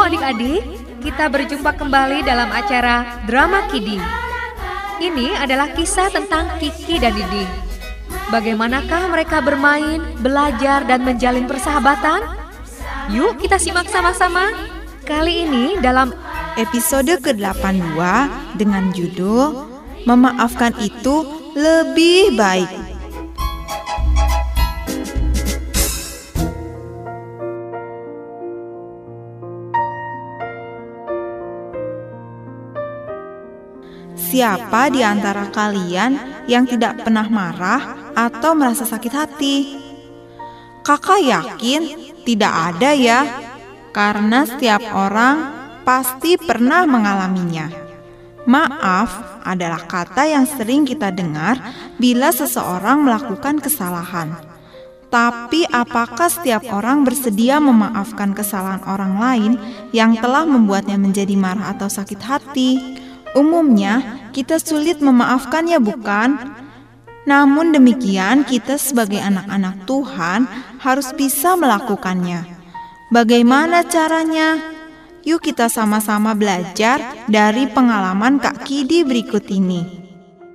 adik-adik, kita berjumpa kembali dalam acara Drama Kidi. Ini adalah kisah tentang Kiki dan Didi. Bagaimanakah mereka bermain, belajar, dan menjalin persahabatan? Yuk kita simak sama-sama. Kali ini dalam episode ke-82 dengan judul Memaafkan Itu Lebih Baik. Siapa di antara kalian yang tidak pernah marah atau merasa sakit hati? Kakak yakin tidak ada ya, karena setiap orang pasti pernah mengalaminya. Maaf adalah kata yang sering kita dengar bila seseorang melakukan kesalahan. Tapi apakah setiap orang bersedia memaafkan kesalahan orang lain yang telah membuatnya menjadi marah atau sakit hati? Umumnya, kita sulit memaafkannya, bukan? Namun demikian, kita sebagai anak-anak Tuhan harus bisa melakukannya. Bagaimana caranya? Yuk kita sama-sama belajar dari pengalaman Kak Kidi berikut ini.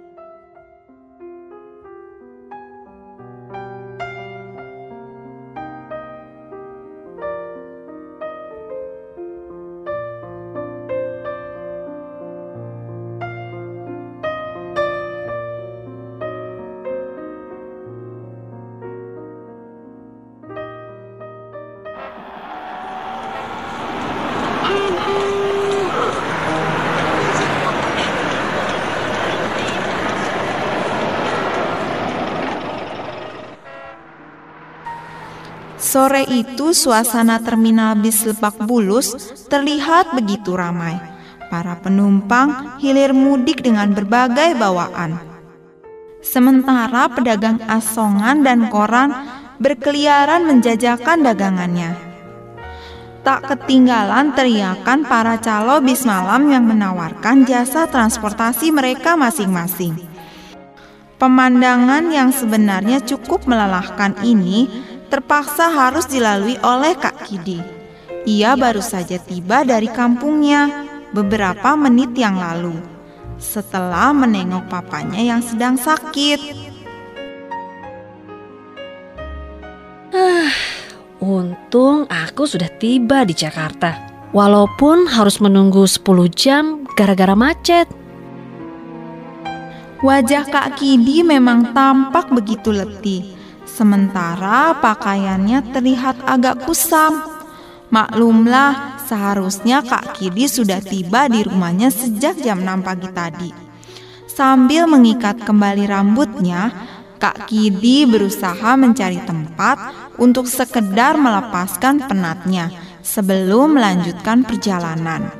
Sore itu suasana terminal bis Lebak Bulus terlihat begitu ramai. Para penumpang hilir mudik dengan berbagai bawaan. Sementara pedagang asongan dan koran berkeliaran menjajakan dagangannya. Tak ketinggalan teriakan para calo bis malam yang menawarkan jasa transportasi mereka masing-masing. Pemandangan yang sebenarnya cukup melelahkan ini terpaksa harus dilalui oleh Kak Kidi. Ia baru saja tiba dari kampungnya beberapa menit yang lalu, setelah menengok papanya yang sedang sakit. Untung aku sudah tiba di Jakarta, walaupun harus menunggu 10 jam gara-gara macet. Wajah Kak Kidi memang tampak begitu letih. Sementara pakaiannya terlihat agak kusam. Maklumlah, seharusnya Kak Kidi sudah tiba di rumahnya sejak jam 6 pagi tadi. Sambil mengikat kembali rambutnya, Kak Kidi berusaha mencari tempat untuk sekedar melepaskan penatnya sebelum melanjutkan perjalanan.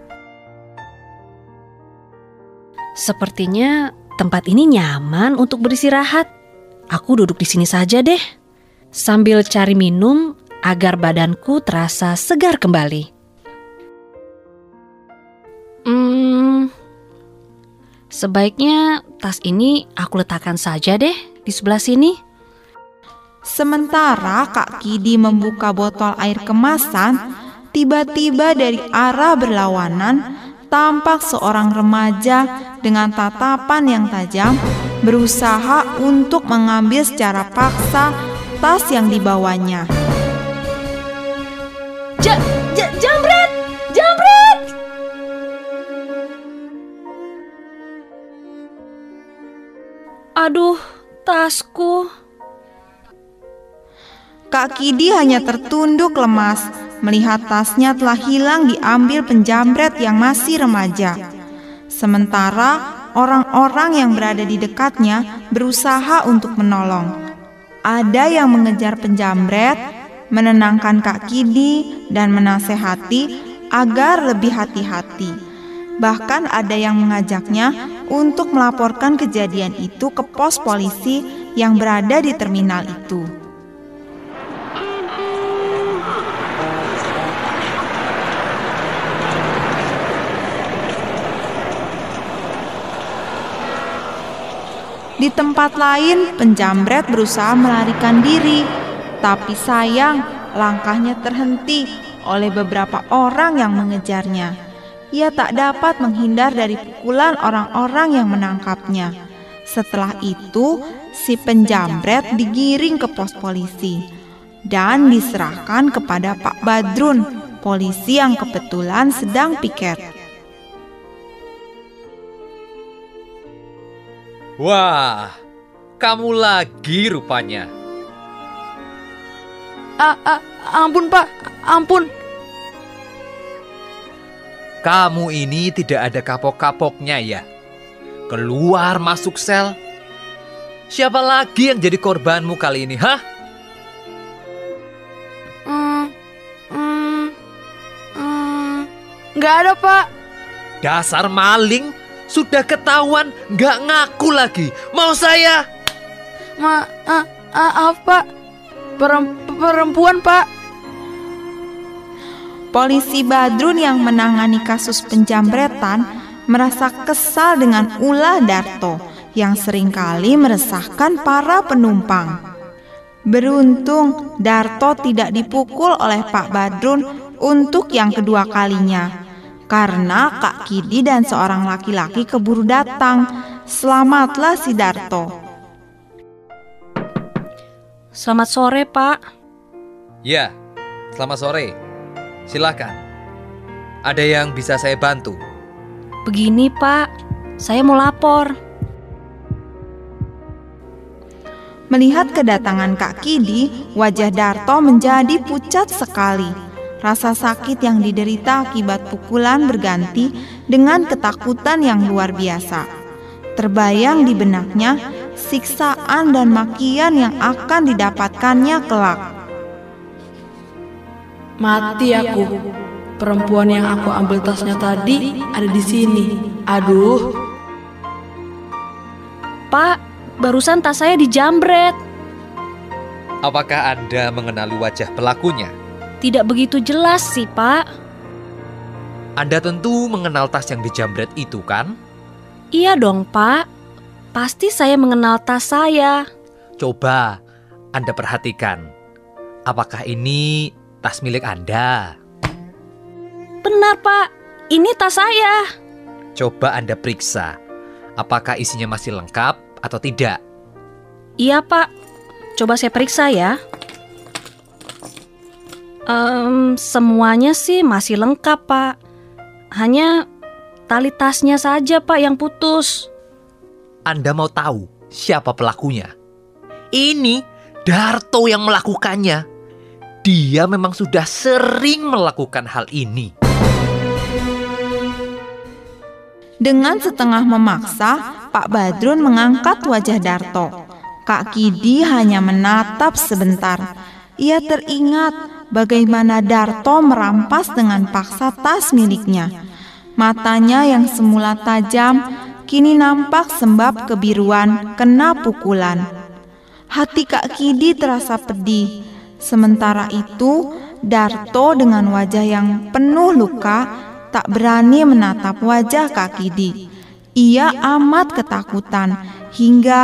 Sepertinya tempat ini nyaman untuk beristirahat. Aku duduk di sini saja deh, sambil cari minum agar badanku terasa segar kembali. Sebaiknya tas ini aku letakkan saja deh di sebelah sini. Sementara Kak Kidi membuka botol air kemasan, tiba-tiba dari arah berlawanan tampak seorang remaja dengan tatapan yang tajam berusaha untuk mengambil secara paksa tas yang dibawanya. Jambret! Jambret! Aduh, tasku. Kak Kidi hanya tertunduk lemas melihat tasnya telah hilang diambil penjambret yang masih remaja. Sementara orang-orang yang berada di dekatnya berusaha untuk menolong. Ada yang mengejar penjambret, menenangkan Kak Kidi, dan menasehati agar lebih hati-hati. Bahkan ada yang mengajaknya untuk melaporkan kejadian itu ke pos polisi yang berada di terminal itu. Di tempat lain, penjambret berusaha melarikan diri, tapi sayang, langkahnya terhenti oleh beberapa orang yang mengejarnya. Ia tak dapat menghindar dari pukulan orang-orang yang menangkapnya. Setelah itu, si penjamret digiring ke pos polisi dan diserahkan kepada Pak Badrun, polisi yang kebetulan sedang piket. Wah, kamu lagi rupanya. Ampun Pak, ampun. Kamu ini tidak ada kapok-kapoknya ya? Keluar masuk sel. Siapa lagi yang jadi korbanmu kali ini, hah? Nggak ada Pak. Dasar maling, sudah ketahuan nggak ngaku lagi. Mau saya? Maaf Pak, perempuan Pak. Polisi Badrun yang menangani kasus penjamretan merasa kesal dengan ulah Darto yang seringkali meresahkan para penumpang. Beruntung Darto tidak dipukul oleh Pak Badrun untuk yang kedua kalinya, karena Kak Kidi dan seorang laki-laki keburu datang. Selamatlah si Darto. Selamat sore, Pak. Ya, selamat sore. Silakan. Ada yang bisa saya bantu? Begini, Pak. Saya mau lapor. Melihat kedatangan Kak Kidi, wajah Darto menjadi pucat sekali. Rasa sakit yang diderita akibat pukulan berganti dengan ketakutan yang luar biasa. Terbayang di benaknya siksaan dan makian yang akan didapatkannya kelak. Mati aku. Perempuan yang aku ambil tasnya tadi ada di sini. Aduh. Pak, barusan tas saya dijambret. Apakah Anda mengenali wajah pelakunya? Tidak begitu jelas sih, Pak. Anda tentu mengenal tas yang dijambret itu, kan? Iya dong, Pak. Pasti saya mengenal tas saya. Coba Anda perhatikan. Apakah ini tas milik Anda? Benar, Pak. Ini tas saya. Coba Anda periksa. Apakah isinya masih lengkap atau tidak? Iya, Pak. Coba saya periksa ya. Semuanya sih masih lengkap, Pak. Hanya tali tasnya saja, Pak, yang putus. Anda mau tahu siapa pelakunya? Ini Darto yang melakukannya. Dia memang sudah sering melakukan hal ini. Dengan setengah memaksa, Pak Badrun mengangkat wajah Darto. Kak Kidi hanya menatap sebentar. Ia teringat bagaimana Darto merampas dengan paksa tas miliknya. Matanya yang semula tajam kini nampak sembab kebiruan kena pukulan. Hati Kak Kidi terasa pedih. Sementara itu, Darto dengan wajah yang penuh luka tak berani menatap wajah Kak Kidi. Ia amat ketakutan hingga...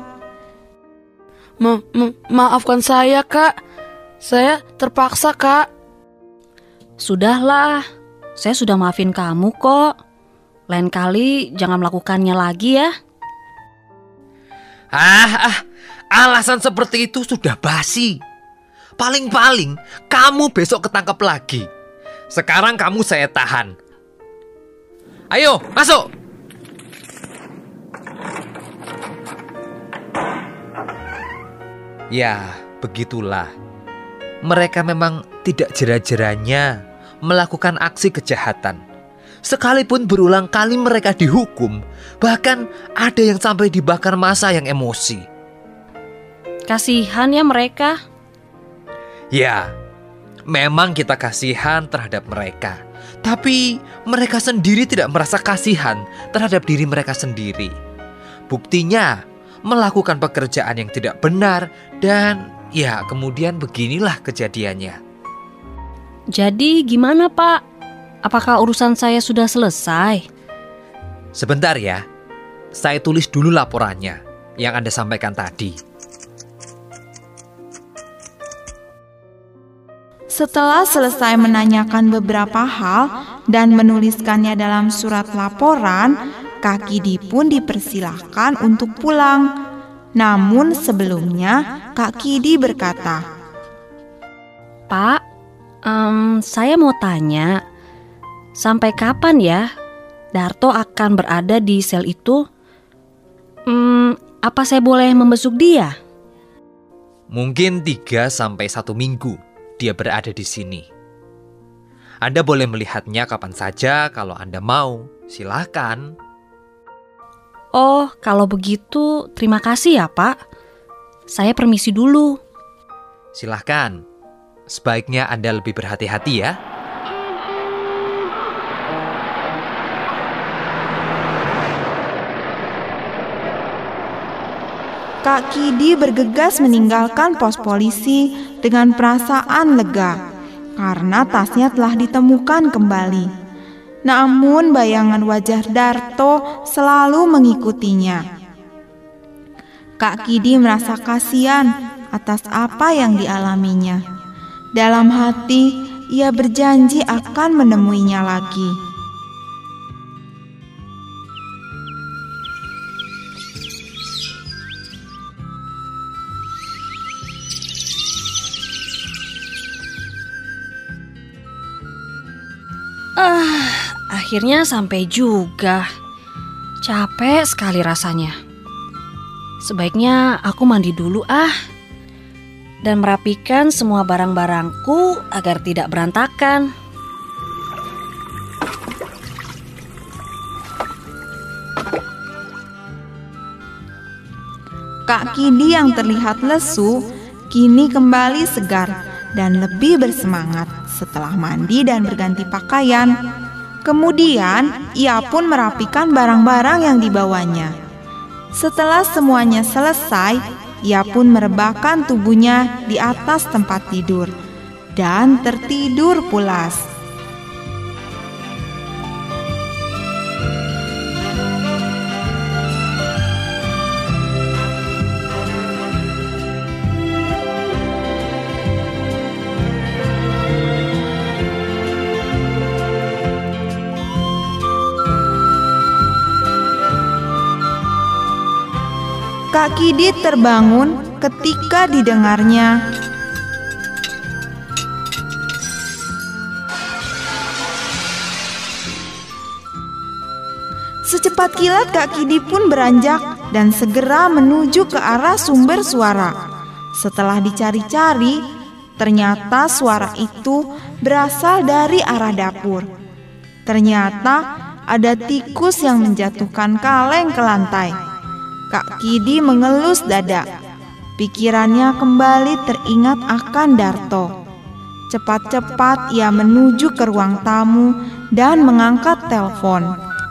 Maafkan saya, Kak. Saya terpaksa, Kak. Sudahlah, saya sudah maafin kamu kok. Lain kali jangan melakukannya lagi ya. Alasan seperti itu sudah basi. Paling-paling kamu besok ketangkep lagi. Sekarang kamu saya tahan. Ayo, masuk. Ya, begitulah. Mereka memang tidak jera-jeranya melakukan aksi kejahatan. Sekalipun berulang kali mereka dihukum, bahkan ada yang sampai dibakar massa yang emosi. Kasihan ya mereka. Ya, memang kita kasihan terhadap mereka. Tapi mereka sendiri tidak merasa kasihan terhadap diri mereka sendiri. Buktinya, melakukan pekerjaan yang tidak benar dan ya kemudian beginilah kejadiannya. Jadi gimana, Pak? Apakah urusan saya sudah selesai? Sebentar ya, saya tulis dulu laporannya yang Anda sampaikan tadi. Setelah selesai menanyakan beberapa hal dan menuliskannya dalam surat laporan, Kak Kidi pun dipersilahkan untuk pulang. Namun sebelumnya Kak Kidi berkata, Pak, saya mau tanya, sampai kapan ya Darto akan berada di sel itu? Apa saya boleh membesuk dia? Mungkin 3 sampai 1 minggu dia berada di sini. Anda boleh melihatnya kapan saja kalau Anda mau. Silahkan. Oh, kalau begitu terima kasih ya Pak. Saya permisi dulu. Silahkan. Sebaiknya Anda lebih berhati-hati ya. Kak Kidi bergegas meninggalkan pos polisi dengan perasaan lega karena tasnya telah ditemukan kembali. Namun bayangan wajah Darto selalu mengikutinya. Kak Kidi merasa kasihan atas apa yang dialaminya. Dalam hati, ia berjanji akan menemuinya lagi. Akhirnya sampai juga. Capek sekali rasanya. Sebaiknya aku mandi dulu dan merapikan semua barang-barangku agar tidak berantakan. Kak Kidi yang terlihat lesu kini kembali segar dan lebih bersemangat setelah mandi dan berganti pakaian. Kemudian ia pun merapikan barang-barang yang dibawanya. Setelah semuanya selesai, ia pun merebahkan tubuhnya di atas tempat tidur dan tertidur pulas. Kak Kidi terbangun ketika didengarnya secepat kilat. Kak Kidi pun beranjak dan segera menuju ke arah sumber suara. Setelah dicari-cari, ternyata suara itu berasal dari arah dapur. Ternyata ada tikus yang menjatuhkan kaleng ke lantai. Kak Kidi mengelus dada. Pikirannya kembali teringat akan Darto. Cepat-cepat ia menuju ke ruang tamu dan mengangkat telepon.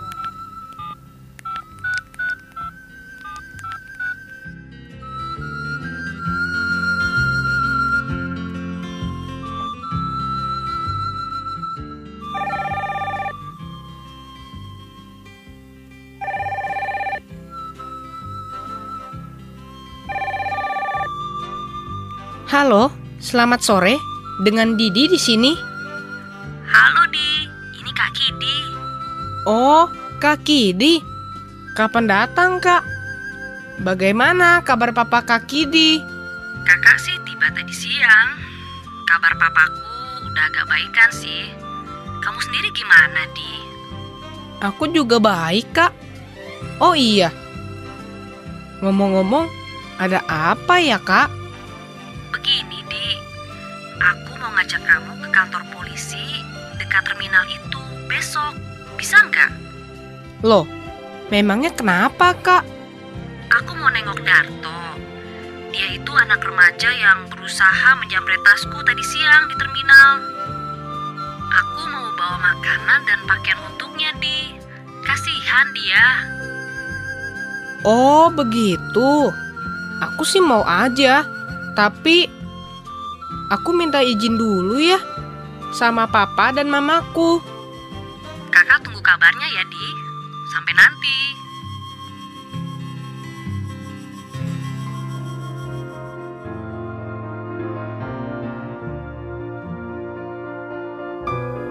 Halo, selamat sore. Dengan Didi di sini. Halo Di, ini Kak Kidi. Oh, Kak Kidi. Kapan datang, Kak? Bagaimana kabar papa Kak Kidi? Kakak sih tiba tadi siang. Kabar papaku udah agak baikan sih. Kamu sendiri gimana, Di? Aku juga baik, Kak. Oh iya. Ngomong-ngomong, ada apa ya, Kak? Begini, Di. Aku mau ngajak kamu ke kantor polisi dekat terminal itu besok. Bisa nggak? Loh, memangnya kenapa, Kak? Aku mau nengok Darto. Dia itu anak remaja yang berusaha menjamret tasku tadi siang di terminal. Aku mau bawa makanan dan pakaian untuknya, Di. Kasihan dia. Oh, begitu. Aku sih mau aja. Tapi aku minta izin dulu ya sama papa dan mamaku. Kakak tunggu kabarnya ya, Di. Sampai nanti.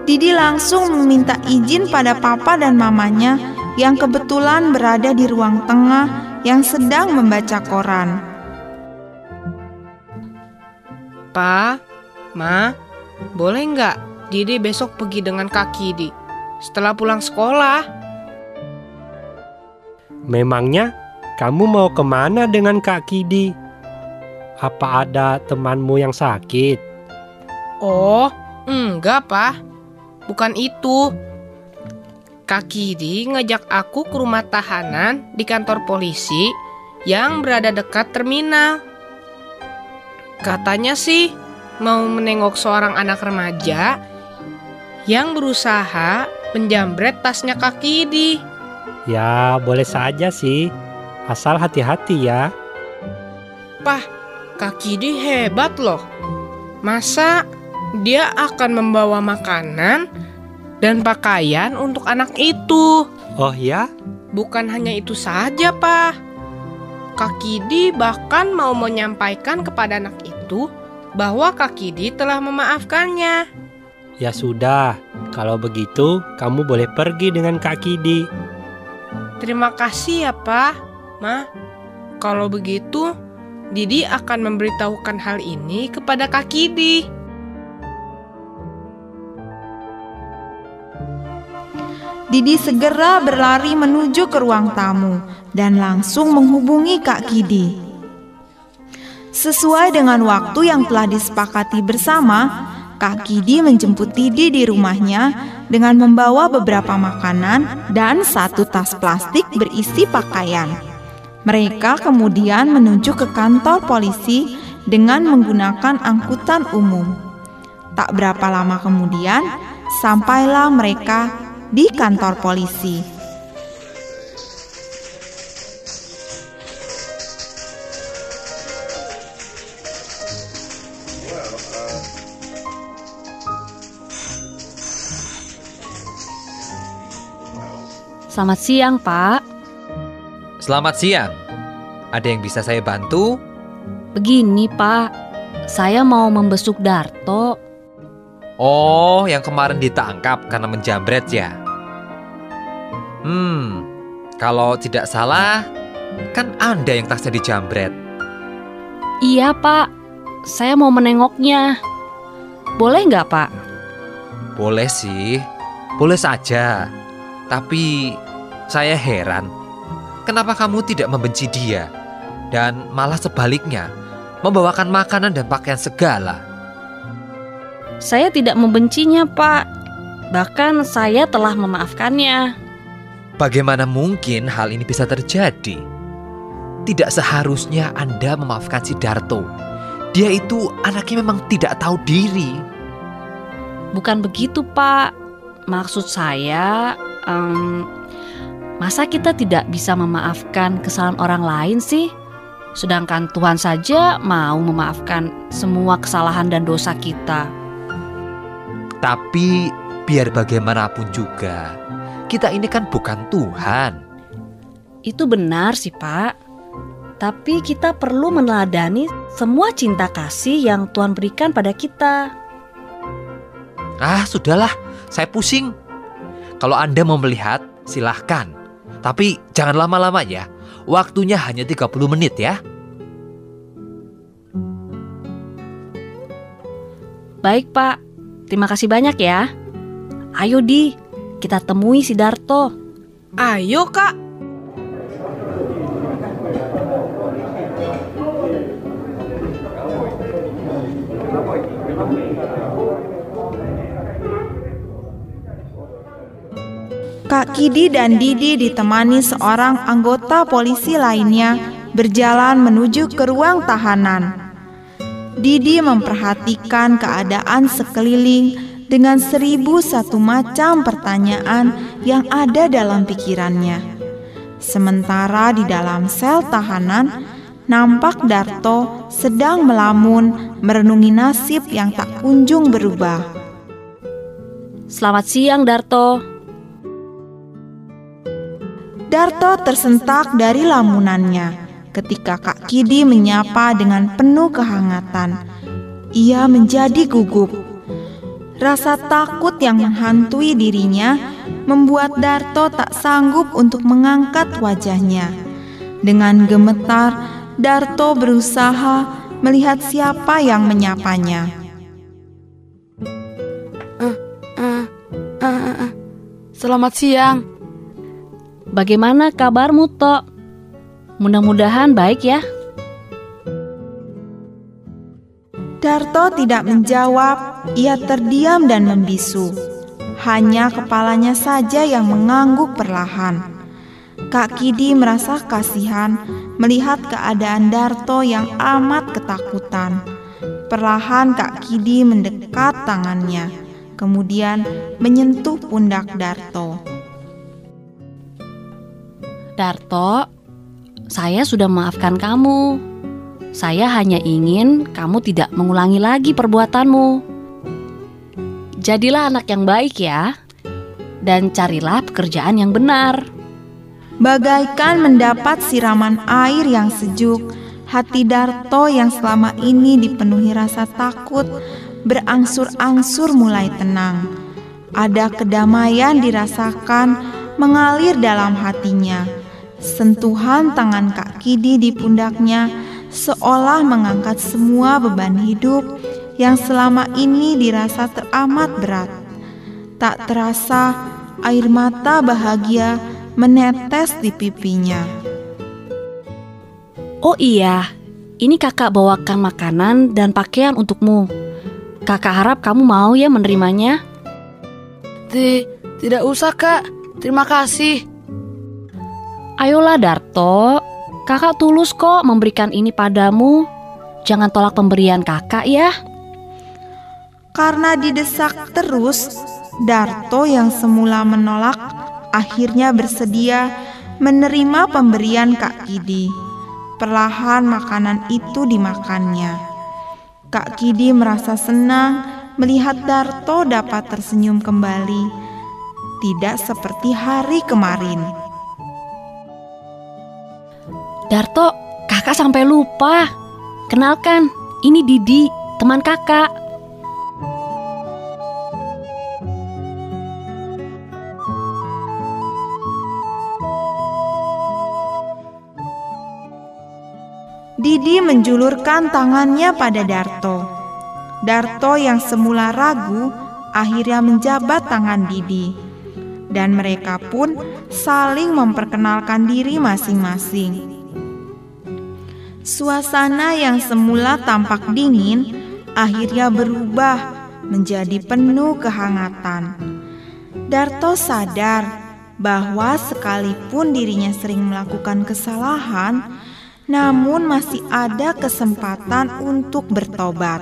Didi langsung meminta izin pada papa dan mamanya yang kebetulan berada di ruang tengah yang sedang membaca koran. Pa, Ma, boleh nggak Didi besok pergi dengan Kak Kidi setelah pulang sekolah? Memangnya kamu mau kemana dengan Kak Kidi? Apa ada temanmu yang sakit? Oh, enggak, Pa. Bukan itu. Kak Kidi ngajak aku ke rumah tahanan di kantor polisi yang berada dekat terminal. Katanya sih mau menengok seorang anak remaja yang berusaha menjamret tasnya Kak Kidi. Ya, boleh saja sih. Asal hati-hati ya. Pah, Kak Kidi hebat loh. Masa dia akan membawa makanan dan pakaian untuk anak itu? Oh ya? Bukan hanya itu saja, Pak. Kak Kidi bahkan mau menyampaikan kepada anak itu bahwa Kak Kidi telah memaafkannya. Ya sudah, kalau begitu kamu boleh pergi dengan Kak Kidi. Terima kasih ya, Pak. Ma, kalau begitu Didi akan memberitahukan hal ini kepada Kak Kidi. Didi segera berlari menuju ke ruang tamu dan langsung menghubungi Kak Kidi. Sesuai dengan waktu yang telah disepakati bersama, Kak Kidi menjemput Didi di rumahnya dengan membawa beberapa makanan dan satu tas plastik berisi pakaian. Mereka kemudian menuju ke kantor polisi dengan menggunakan angkutan umum. Tak berapa lama kemudian, sampailah mereka di kantor polisi. Selamat siang, Pak. Selamat siang. Ada yang bisa saya bantu? Begini, Pak. Saya mau membesuk Darto. Oh, yang kemarin ditangkap karena menjamret ya? Kalau tidak salah, kan Anda yang tasnya dijamret. Iya, Pak. Saya mau menengoknya. Boleh nggak, Pak? Boleh sih, boleh saja. Tapi saya heran, kenapa kamu tidak membenci dia dan malah sebaliknya membawakan makanan dan pakaian segala? Saya tidak membencinya, Pak. Bahkan saya telah memaafkannya. Bagaimana mungkin hal ini bisa terjadi? Tidak seharusnya Anda memaafkan si Darto. Dia itu anaknya memang tidak tahu diri. Bukan begitu, Pak. Maksud saya, masa kita tidak bisa memaafkan kesalahan orang lain sih? Sedangkan Tuhan saja mau memaafkan semua kesalahan dan dosa kita. Tapi biar bagaimanapun juga, kita ini kan bukan Tuhan. Itu benar sih, Pak. Tapi kita perlu meneladani semua cinta kasih yang Tuhan berikan pada kita. Sudahlah, saya pusing. Kalau Anda mau melihat, silahkan. Tapi jangan lama-lama ya. Waktunya hanya 30 menit ya. Baik, Pak. Terima kasih banyak ya. Ayo, Di. Kita temui si Darto. Ayo, Kak. Kak Kidi dan Didi ditemani seorang anggota polisi lainnya berjalan menuju ke ruang tahanan. Didi memperhatikan keadaan sekeliling dengan 1001 macam pertanyaan yang ada dalam pikirannya. Sementara di dalam sel tahanan, nampak Darto sedang melamun merenungi nasib yang tak kunjung berubah. Selamat siang, Darto. Darto tersentak dari lamunannya ketika Kak Kidi menyapa dengan penuh kehangatan. Ia menjadi gugup. Rasa takut yang menghantui dirinya membuat Darto tak sanggup untuk mengangkat wajahnya. Dengan gemetar, Darto berusaha melihat siapa yang menyapanya. Selamat siang. Bagaimana kabarmu, Tok? Mudah-mudahan baik ya. Darto tidak menjawab, ia terdiam dan membisu. Hanya kepalanya saja yang mengangguk perlahan. Kak Kidi merasa kasihan melihat keadaan Darto yang amat ketakutan. Perlahan Kak Kidi mendekat tangannya, kemudian menyentuh pundak Darto. Darto, saya sudah memaafkan kamu. Saya hanya ingin kamu tidak mengulangi lagi perbuatanmu. Jadilah anak yang baik ya, dan carilah pekerjaan yang benar. Bagaikan mendapat siraman air yang sejuk, hati Darto yang selama ini dipenuhi rasa takut berangsur-angsur mulai tenang. Ada kedamaian dirasakan mengalir dalam hatinya. Sentuhan tangan Kak Kidi di pundaknya seolah mengangkat semua beban hidup yang selama ini dirasa teramat berat. Tak terasa air mata bahagia menetes di pipinya. Oh iya, ini kakak bawakan makanan dan pakaian untukmu. Kakak harap kamu mau ya menerimanya. Tidak usah, Kak. Terima kasih. Ayolah Darto, kakak tulus kok memberikan ini padamu. Jangan tolak pemberian kakak ya. Karena didesak terus, Darto yang semula menolak akhirnya bersedia menerima pemberian Kak Kidi. Perlahan makanan itu dimakannya. Kak Kidi merasa senang melihat Darto dapat tersenyum kembali, tidak seperti hari kemarin. Darto, kakak sampai lupa. Kenalkan, ini Didi, teman kakak. Didi menjulurkan tangannya pada Darto. Darto yang semula ragu akhirnya menjabat tangan Didi. Dan mereka pun saling memperkenalkan diri masing-masing. Suasana yang semula tampak dingin akhirnya berubah menjadi penuh kehangatan. Darto sadar bahwa sekalipun dirinya sering melakukan kesalahan, namun masih ada kesempatan untuk bertobat.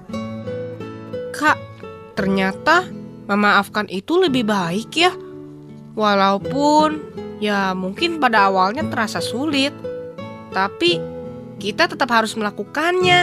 Kak, ternyata memaafkan itu lebih baik ya. Walaupun ya mungkin pada awalnya terasa sulit, tapi kita tetap harus melakukannya.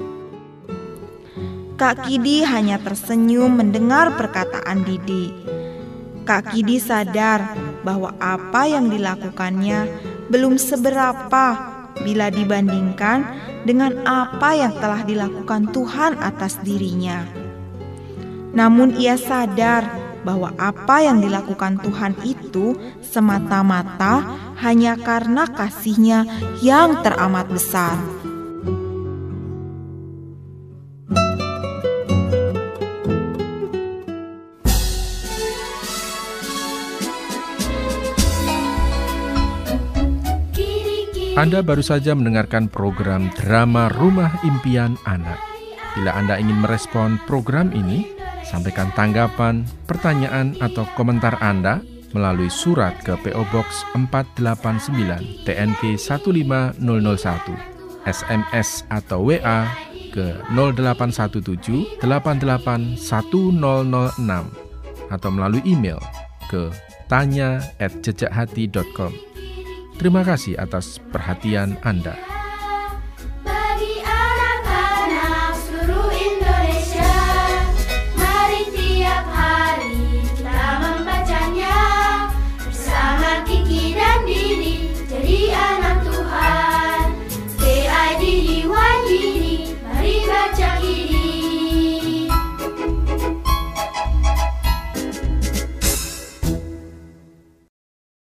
Kak Kidi hanya tersenyum mendengar perkataan Didi. Kak Kidi sadar bahwa apa yang dilakukannya belum seberapa bila dibandingkan dengan apa yang telah dilakukan Tuhan atas dirinya. Namun ia sadar bahwa apa yang dilakukan Tuhan itu semata-mata hanya karena kasih-Nya yang teramat besar. Anda baru saja mendengarkan program drama Rumah Impian Anak. Bila Anda ingin merespon program ini, sampaikan tanggapan, pertanyaan, atau komentar Anda melalui surat ke PO Box 489 TNK 15001, SMS atau WA ke 0817 88 1006 atau melalui email ke tanya@jejakhati.com. Terima kasih atas perhatian Anda.